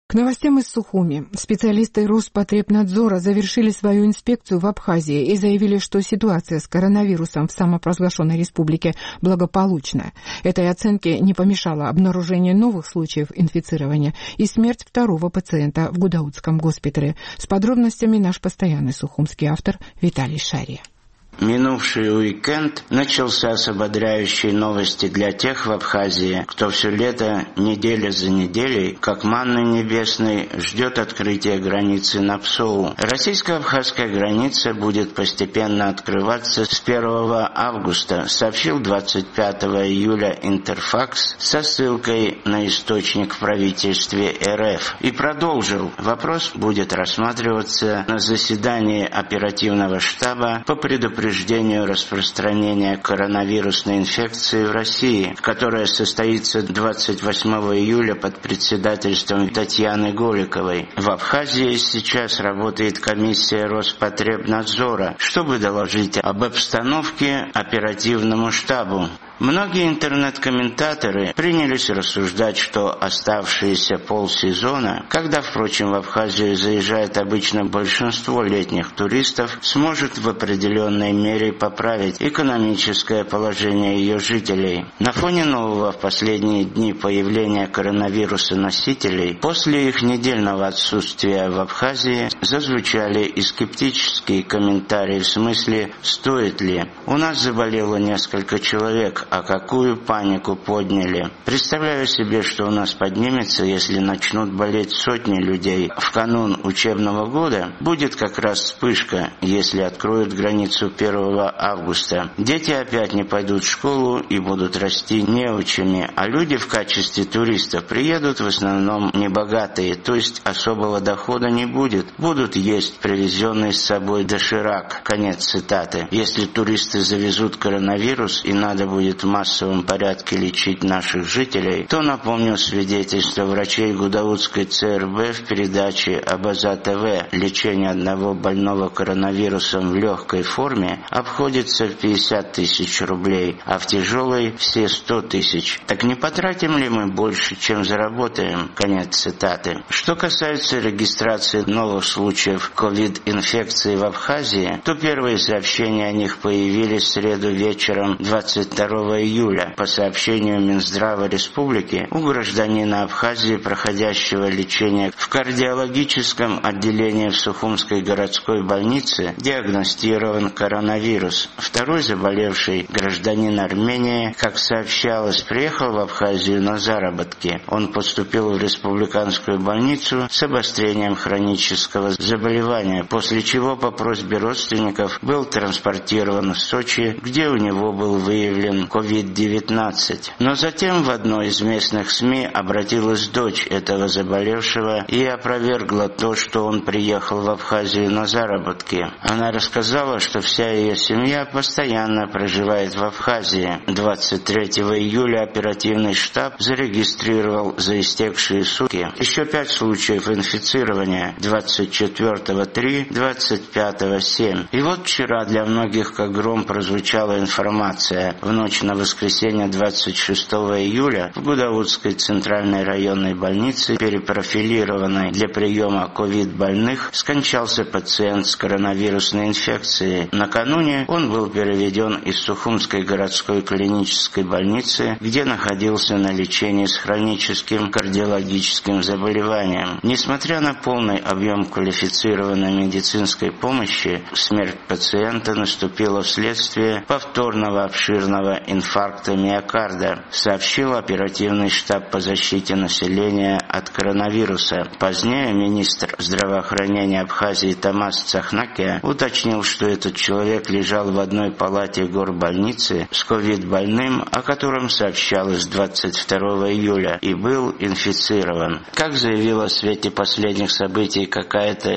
К новостям из Сухуми. Специалисты Роспотребнадзора завершили свою инспекцию в Абхазии и заявили, что ситуация с коронавирусом в самопровозглашенной республике благополучная. Этой оценке не помешало обнаружение новых случаев инфицирования и смерть второго пациента в Гудаутском госпитале. С подробностями наш постоянный сухумский автор Виталий Шария. Минувший уикенд начался с ободряющей новости для тех в Абхазии, кто все лето, неделя за неделей, как манны небесной, ждет открытия границы на Псоу. Российско-абхазская граница будет постепенно открываться с 1 августа, сообщил 25 июля Интерфакс со ссылкой на источник в правительстве РФ. И продолжил: вопрос будет рассматриваться на заседании оперативного штаба по предупреждению распространения коронавирусной инфекции в России, которая состоится 28 июля под председательством Татьяны Голиковой. В Абхазии сейчас работает комиссия Роспотребнадзора, чтобы доложить об обстановке оперативному штабу. Многие интернет-комментаторы принялись рассуждать, что оставшиеся полсезона, когда, впрочем, в Абхазию заезжает обычно большинство летних туристов, сможет в определенной мере поправить экономическое положение ее жителей. На фоне нового в последние дни появления коронавируса носителей, после их недельного отсутствия в Абхазии, зазвучали и скептические комментарии в смысле «стоит ли?». У нас заболело несколько человек, а какую панику подняли. Представляю себе, что у нас поднимется, если начнут болеть сотни людей. В канун учебного года будет как раз вспышка, если откроют границу 1 августа. Дети опять не пойдут в школу и будут расти неучами, а люди в качестве туристов приедут в основном небогатые, то есть особого дохода не будет. Будут есть привезенный с собой доширак. Конец цитаты. Если туристы завезут коронавирус и надо будет в массовом порядке лечить наших жителей, то напомню свидетельство врачей Гудаутской ЦРБ в передаче Абаза ТВ. Лечение одного больного коронавирусом в легкой форме обходится в 50 тысяч рублей, а в тяжелой все 100 тысяч. Так не потратим ли мы больше, чем заработаем? Конец цитаты. Что касается регистрации новых случаев ковид-инфекции в Абхазии, то первые сообщения о них появились в среду вечером 22 июля. По сообщению Минздрава Республики, у гражданина Абхазии, проходящего лечение в кардиологическом отделении в Сухумской городской больнице, диагностирован коронавирус. Второй заболевший, гражданин Армении, как сообщалось, приехал в Абхазию на заработки. Он поступил в республиканскую больницу с обострением хронического заболевания, после чего по просьбе родственников был транспортирован в Сочи, где у него был выявлен COVID-19. Но затем в одной из местных СМИ обратилась дочь этого заболевшего и опровергла то, что он приехал в Абхазию на заработки. Она рассказала, что вся ее семья постоянно проживает в Абхазии. 23 июля оперативный штаб зарегистрировал за истекшие сутки еще 5 случаев инфицирования, 24-го 3, 25-го 7. И вот вчера для многих как гром прозвучала информация. В ночь на воскресенье 26 июля в Гудаутской центральной районной больнице, перепрофилированной для приема ковид-больных, скончался пациент с коронавирусной инфекцией. Накануне он был переведен из Сухумской городской клинической больницы, где находился на лечении с хроническим кардиологическим заболеванием. Несмотря на полный объем квалифицированной медицинской помощи, смерть пациента наступила вследствие повторного обширного инфаркта миокарда, сообщил оперативный штаб по защите населения от коронавируса. Позднее министр здравоохранения Абхазии Тамас Цахнакия уточнил, что этот человек лежал в одной палате горбольницы с ковид-больным, о котором сообщалось 22 июля, и был инфицирован. Как заявила в свете последних событий какая-то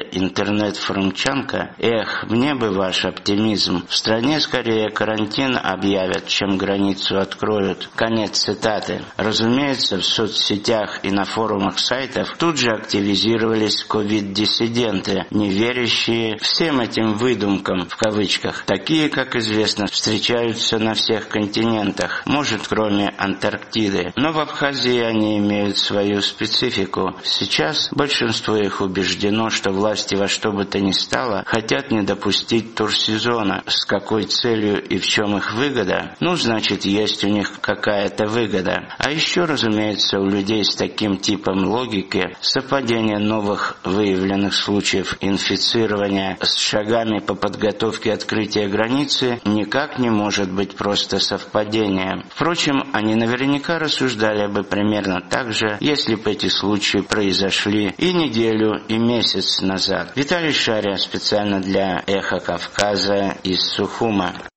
интернет-форумчанка: «Эх, мне бы ваш оптимизм. В стране скорее карантин объявят, чем границу откроют». Конец цитаты. Разумеется, в соцсетях и на форумах сайтов тут же активизировались ковид-диссиденты, не верящие всем этим выдумкам, в кавычках. Такие, как известно, встречаются на всех континентах, может, кроме Антарктиды. Но в Абхазии они имеют свою специфику. Сейчас большинство их убеждено, что власти во что бы то ни стало хотят не допустить турсезона. С какой целью и в чем их выгода? Ну, значит, есть у них какая-то выгода. А еще, разумеется, у людей с таким типом логики совпадение новых выявленных случаев инфицирования с шагами по подготовке открытия границы никак не может быть просто совпадением. Впрочем, они наверняка рассуждали бы примерно так же, если бы эти случаи произошли и неделю, и месяц назад. Виталий Шария специально для «Эхо Кавказа» из Сухума.